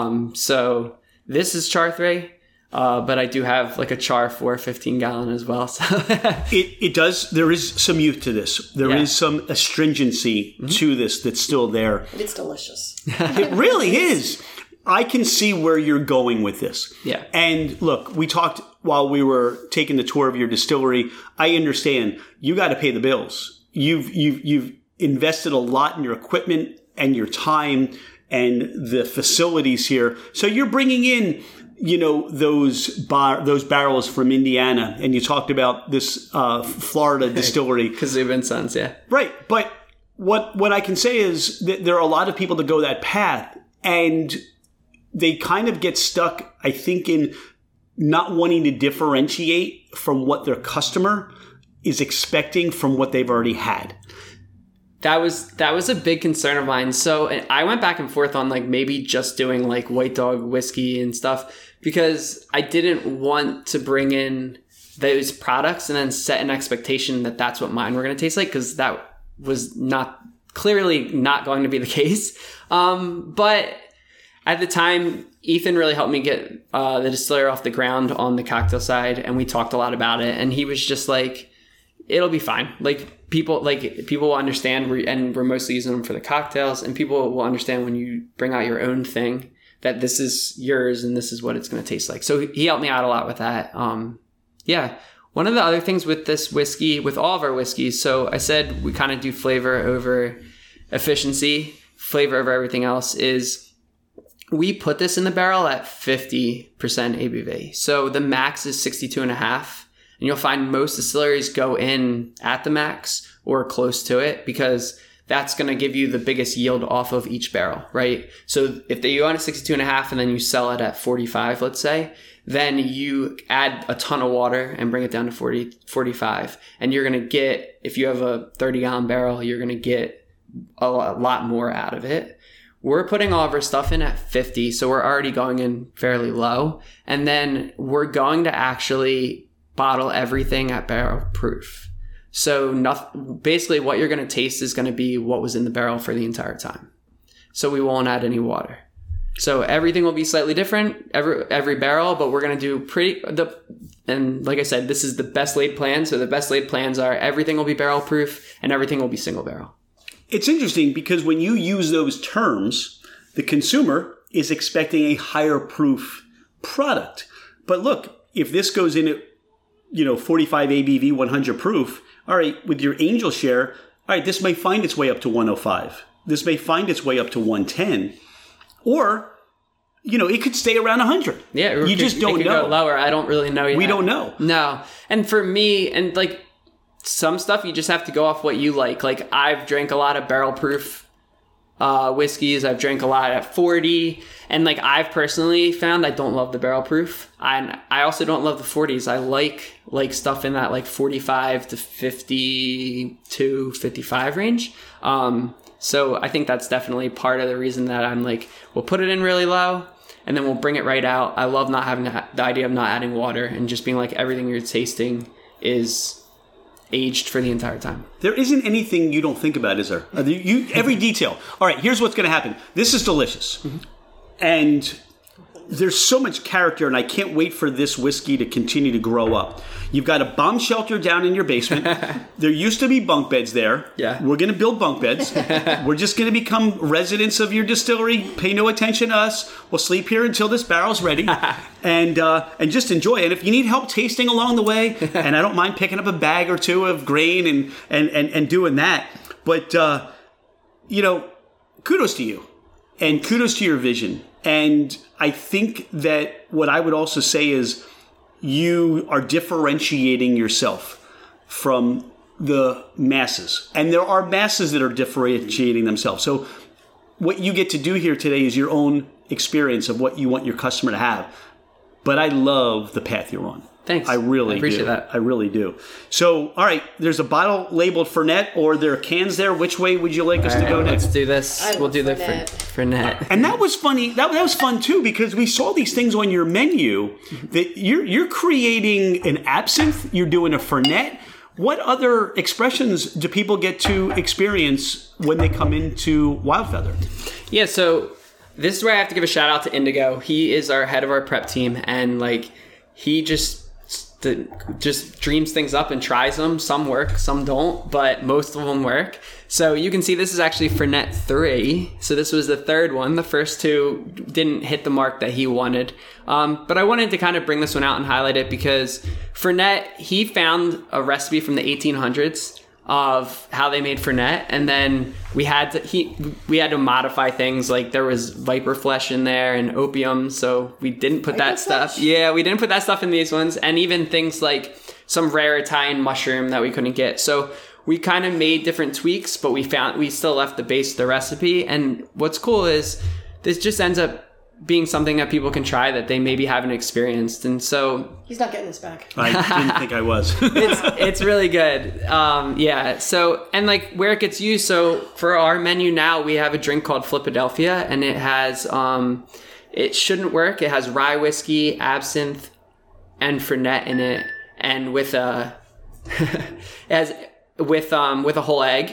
So this is char 3. But I do have like a char 4 15-gallon as well. So it does. There is some youth to this. There is some astringency to this that's still there. But it's delicious. It really is. I can see where you're going with this. Yeah. And look, we talked while we were taking the tour of your distillery. I understand you got to pay the bills. You've invested a lot in your equipment and your time and the facilities here. So you're bringing in, those barrels from Indiana, and you talked about this Florida distillery. Kazubin Sons, yeah. Right. But what I can say is that there are a lot of people that go that path, and they kind of get stuck, I think, in not wanting to differentiate from what their customer is expecting from what they've already had. That was a big concern of mine. So I went back and forth on like maybe just doing like White Dog whiskey and stuff, because I didn't want to bring in those products and then set an expectation that that's what mine were going to taste like, because that was clearly not going to be the case. But at the time, Ethan really helped me get the distillery off the ground on the cocktail side, and we talked a lot about it. And he was just like, it'll be fine. People will understand, and we're mostly using them for the cocktails, and people will understand when you bring out your own thing that this is yours and this is what it's going to taste like. So he helped me out a lot with that. Yeah. One of the other things with this whiskey, with all of our whiskeys, so I said we kind of do flavor over efficiency, flavor over everything else, is we put this in the barrel at 50% ABV. So the max is 62.5. And you'll find most distilleries go in at the max or close to it because that's going to give you the biggest yield off of each barrel, right? So if you go on a 62.5 and then you sell it at 45, let's say, then you add a ton of water and bring it down to 40, 45. And you're going to get, if you have a 30-gallon barrel, you're going to get a lot more out of it. We're putting all of our stuff in at 50, so we're already going in fairly low. And then we're going to actually bottle everything at barrel proof. So basically what you're going to taste is going to be what was in the barrel for the entire time. So we won't add any water. So everything will be slightly different, every barrel, but we're going to do and like I said, this is the best laid plan. So the best laid plans are everything will be barrel proof and everything will be single barrel. It's interesting because when you use those terms, the consumer is expecting a higher proof product. But look, if this goes in at 45 ABV, 100 proof, all right, with your Angel Share, all right, this may find its way up to 105. This may find its way up to 110. Or, it could stay around 100. Yeah, you just don't know. Go lower. I don't really know yet. We don't know. No. And for me, and like some stuff, you just have to go off what you like. Like I've drank a lot of barrel proof whiskeys. I've drank a lot at 40. And like I've personally found I don't love the barrel proof. And I also don't love the 40s. I like stuff in that like 45 to 52, 55 range. So I think that's definitely part of the reason that I'm like, we'll put it in really low and then we'll bring it right out. I love not having the idea of not adding water and just being like everything you're tasting is aged for the entire time. There isn't anything you don't think about, is there? Every detail. All right, here's what's going to happen. This is delicious. Mm-hmm. And there's so much character, and I can't wait for this whiskey to continue to grow up. You've got a bomb shelter down in your basement. There used to be bunk beds there. Yeah. We're going to build bunk beds. We're just going to become residents of your distillery. Pay no attention to us. We'll sleep here until this barrel's ready. And just enjoy it. And if you need help tasting along the way, and I don't mind picking up a bag or two of grain and doing that. But, kudos to you. And kudos to your vision. And I think that what I would also say is you are differentiating yourself from the masses. And there are masses that are differentiating themselves. So what you get to do here today is your own experience of what you want your customer to have. But I love the path you're on. Thanks. I really appreciate that. I really do. So, all right, there's a bottle labeled Fernet, or there are cans there. Which way would you like us to go next? Let's do this. We'll do the Fernet. And that was funny. That was fun too, because we saw these things on your menu that you're creating an absinthe. You're doing a Fernet. What other expressions do people get to experience when they come into Wildfeather? Yeah, so this is where I have to give a shout out to Indigo. He is our head of our prep team, and like he just dreams things up and tries them. Some work, some don't, but most of them work. So you can see this is actually Fernet 3. So this was the third one. The first two didn't hit the mark that he wanted. But I wanted to kind of bring this one out and highlight it because Fernet, he found a recipe from the 1800s of how they made Fernet, and then we had to modify things. Like there was viper flesh in there and opium, so we didn't put that stuff. Yeah, we didn't put that stuff in these ones, and even things like some rare Italian mushroom that we couldn't get. So we kind of made different tweaks, but we still left the base of the recipe. And what's cool is this just ends up being something that people can try that they maybe haven't experienced. And so he's not getting this back. I didn't think I was. It's really good. Yeah. So, and like where it gets used. So for our menu now, we have a drink called Flipadelphia, and it has, it shouldn't work. It has rye whiskey, absinthe, and Fernet in it. And with a, with a whole egg.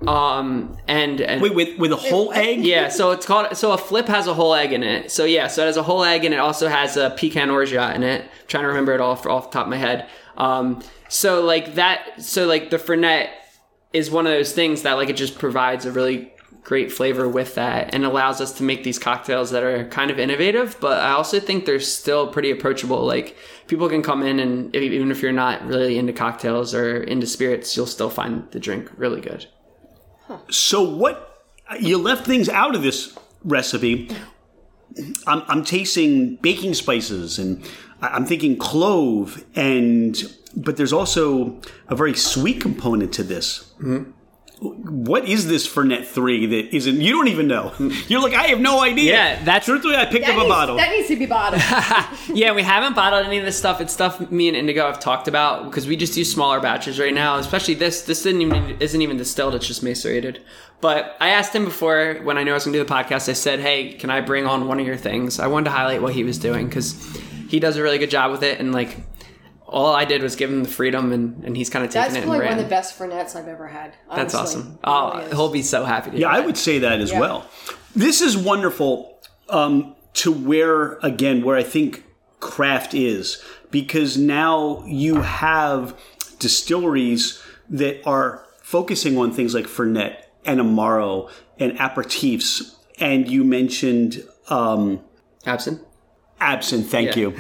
Wait, with a whole egg? Yeah, so a flip has a whole egg in it. So yeah, so it has a whole egg, and it also has a pecan orgeat in it. I'm trying to remember it all off the top of my head. So like the Fernet is one of those things that like it just provides a really great flavor with that, and allows us to make these cocktails that are kind of innovative, but I also think they're still pretty approachable. Like, people can come in, and even if you're not really into cocktails or into spirits, you'll still find the drink really good. So what, you left things out of this recipe. I'm tasting baking spices, and I'm thinking clove, but there's also a very sweet component to this. Mm-hmm. What is this Fernet 3 that isn't? You don't even know. You're like, I have no idea. Yeah, that's truthfully, I picked up a bottle. That needs to be bottled. Yeah, we haven't bottled any of this stuff. It's stuff me and Indigo have talked about because we just use smaller batches right now. Especially this. This isn't even distilled. It's just macerated. But I asked him before, when I knew I was going to do the podcast, I said, hey, can I bring on one of your things? I wanted to highlight what he was doing because he does a really good job with it, and like, all I did was give him the freedom, and he's kind of taking it and ran. That's probably one of the best Fernets I've ever had. Honestly. That's awesome. Oh, he'll be so happy to hear that. I would say that as well. This is wonderful to where I think craft is, because now you have distilleries that are focusing on things like Fernet and Amaro and aperitifs, and you mentioned Absinthe. Absinthe, thank you.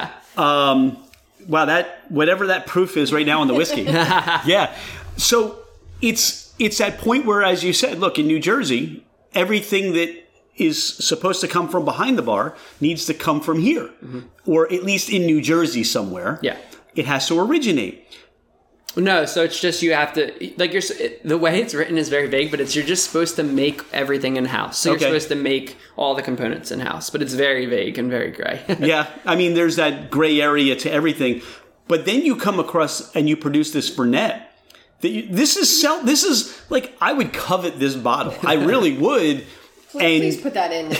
Wow, whatever that proof is right now on the whiskey. Yeah. So it's that point where, as you said, look, in New Jersey, everything that is supposed to come from behind the bar needs to come from here, or at least in New Jersey somewhere. Yeah. It has to originate. No, so it's just you have to, like, the way it's written is very vague, but you're just supposed to make everything in-house. So you're supposed to make all the components in-house, but it's very vague and very gray. Yeah, I mean, there's that gray area to everything. But then you come across and you produce this Fernet. This is like, I would covet this bottle. I really would. Please put that in.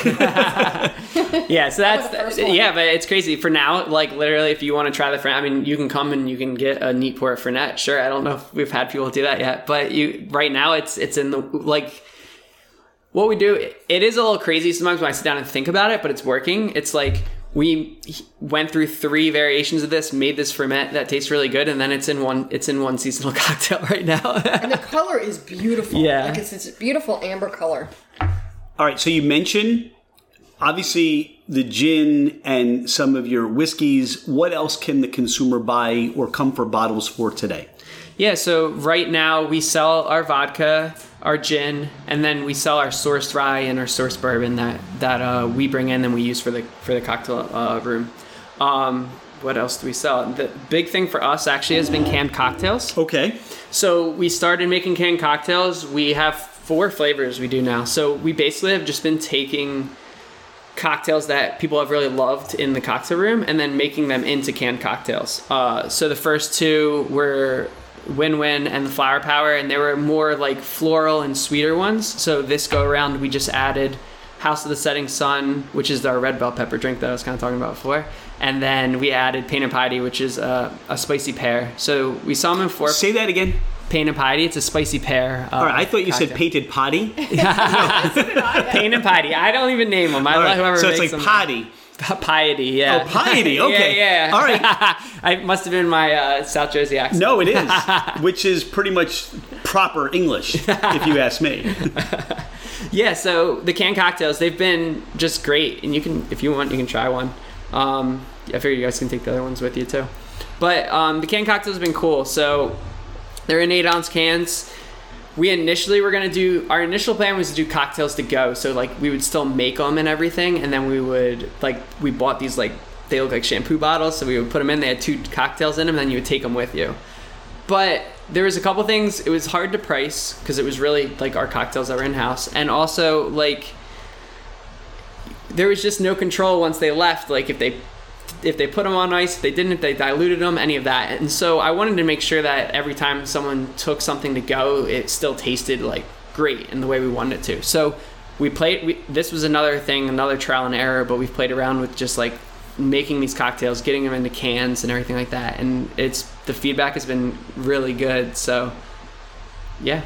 Yeah, so but it's crazy. For now, like, literally, if you want to try the Fernet, I mean, you can come and you can get a neat pour Fernet. Sure, I don't know if we've had people do that yet, but right now it's in the, like, what we do, it is a little crazy sometimes when I sit down and think about it, but it's working. It's like, we went through 3 variations of this, made this Fernet that tastes really good, and then it's in one seasonal cocktail right now. And the color is beautiful. Yeah. Like, it's a beautiful amber color. All right, so you mentioned, obviously, the gin and some of your whiskeys. What else can the consumer buy or come for bottles for today? Yeah, so right now we sell our vodka, our gin, and then we sell our sourced rye and our sourced bourbon that we bring in and we use for the cocktail room. What else do we sell? The big thing for us actually has been canned cocktails. Okay. So we started making canned cocktails. We have 4 flavors we do now. So we basically have just been taking cocktails that people have really loved in the cocktail room and then making them into canned cocktails. So the first 2 were Win-Win and the Flower Power, and they were more like floral and sweeter ones. So this go around, we just added House of the Setting Sun, which is our red bell pepper drink that I was kind of talking about before. And then we added Pain and Piety, which is a spicy pear. So we saw them in 4. Say that again. Pain and Piety. It's a spicy pear. All right, I thought you said painted potty. Pain and Piety. I don't even name them. I love whoever so makes it's like them. potty. Piety, yeah. Oh, piety. Okay. Yeah. All right. I must have been my South Jersey accent. No, it is, which is pretty much proper English, if you ask me. Yeah. So the canned cocktails, they've been just great, and you can, if you want, you can try one. I figure you guys can take the other ones with you too. But the canned cocktails have been cool. So they're in 8-ounce cans. We initially were going to do, our initial plan was to do cocktails to go. So like we would still make them and everything. And then we would, like, we bought these, like, they look like shampoo bottles. So we would put them in, they had 2 cocktails in them, and then you would take them with you. But there was a couple things, it was hard to price because it was really like our cocktails that were in-house. And also, like, there was just no control once they left. Like, if they put them on ice, if they didn't, if they diluted them, any of that. And so I wanted to make sure that every time someone took something to go, it still tasted like great in the way we wanted it to. So this was another thing, another trial and error, but we've played around with just like making these cocktails, getting them into cans and everything like that. And the feedback has been really good. So yeah.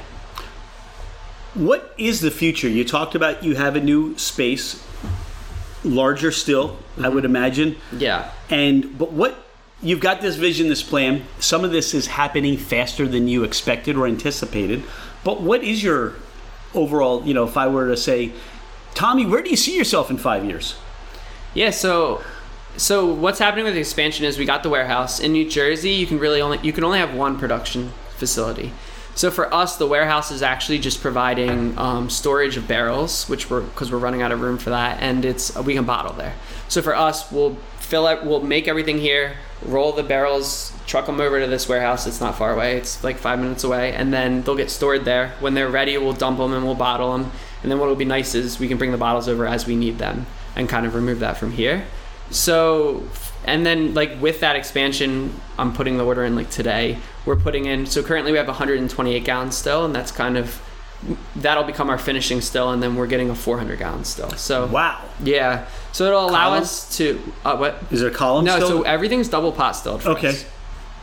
What is the future? You talked about you have a new space, larger still, I would imagine. Yeah. But what you've got this vision, this plan. Some of this is happening faster than you expected or anticipated. But what is your overall, if I were to say, Tommy, where do you see yourself in 5 years? Yeah, so what's happening with the expansion is we got the warehouse in New Jersey. You can only have one production facility. So for us, the warehouse is actually just providing storage of barrels, because we're running out of room for that, and we can bottle there. So for us, we'll make everything here, roll the barrels, truck them over to this warehouse. It's not far away. It's like 5 minutes away, and then they'll get stored there. When they're ready, we'll dump them and we'll bottle them. And then what will be nice is we can bring the bottles over as we need them and kind of remove that from here. So, and then like with that expansion, I'm putting the order in like today. We're putting in, so currently we have 128 gallons still, and that's that'll become our finishing still, and then we're getting a 400 gallon still. So wow. Yeah. So it'll allow column? us to, what? Is there a column No, still? so everything's double pot stilled for Okay. us.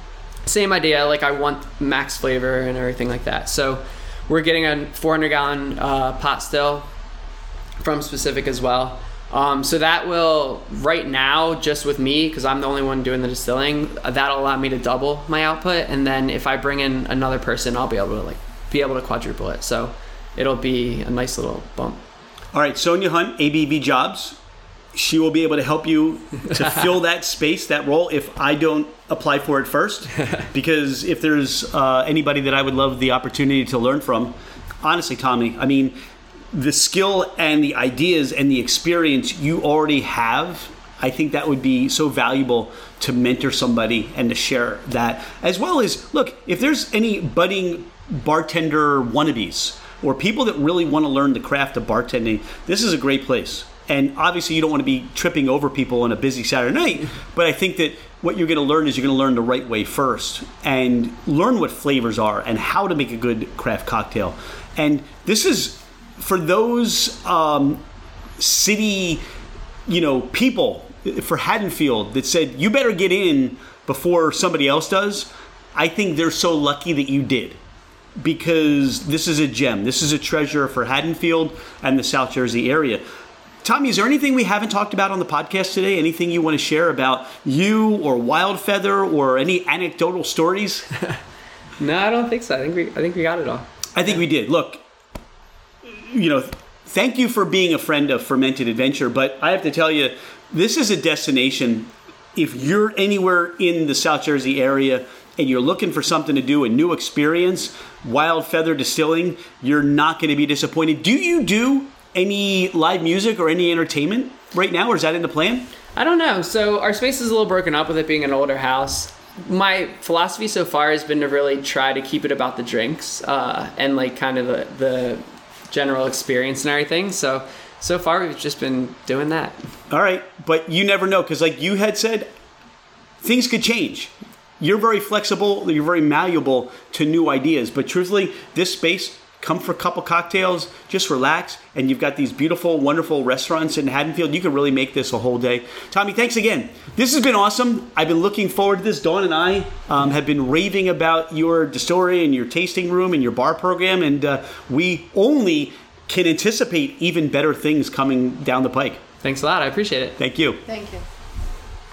Same idea, like I want max flavor and everything like that. So we're getting a 400 gallon pot still from Specific as well. So that will, right now, just with me, because I'm the only one doing the distilling, that'll allow me to double my output. And then if I bring in another person, I'll be able to quadruple it. So it'll be a nice little bump. All right, Sonia Hunt, ABV Jobs. She will be able to help you to fill that space, that role, if I don't apply for it first. Because if there's anybody that I would love the opportunity to learn from, honestly, Tommy, I mean, the skill and the ideas and the experience you already have, I think that would be so valuable to mentor somebody and to share that. As well as, look, if there's any budding bartender wannabes or people that really want to learn the craft of bartending, this is a great place. And obviously you don't want to be tripping over people on a busy Saturday night, but I think that what you're going to learn is you're going to learn the right way first and learn what flavors are and how to make a good craft cocktail. And this is for those city, people for Haddonfield that said, you better get in before somebody else does. I think they're so lucky that you did, because this is a gem. This is a treasure for Haddonfield and the South Jersey area. Tommy, is there anything we haven't talked about on the podcast today? Anything you want to share about you or Wild Feather or any anecdotal stories? No, I don't think so. I think we got it all. I think we did. Look, thank you for being a friend of Fermented Adventure, but I have to tell you, this is a destination. If you're anywhere in the South Jersey area and you're looking for something to do, a new experience, Wild Feather Distilling, you're not going to be disappointed. Do you do any live music or any entertainment right now, or is that in the plan? I don't know. So our space is a little broken up with it being an older house. My philosophy so far has been to really try to keep it about the drinks and like kind of the general experience and everything. So far we've just been doing that. All right, but you never know, because like you had said, things could change. You're very flexible, you're very malleable to new ideas, but truthfully, this space, come for a couple cocktails, just relax, and you've got these beautiful, wonderful restaurants in Haddonfield. You can really make this a whole day. Tommy, thanks again. This has been awesome. I've been looking forward to this. Dawn and I have been raving about your distillery and your tasting room and your bar program, and we only can anticipate even better things coming down the pike. Thanks a lot. I appreciate it. Thank you. Thank you.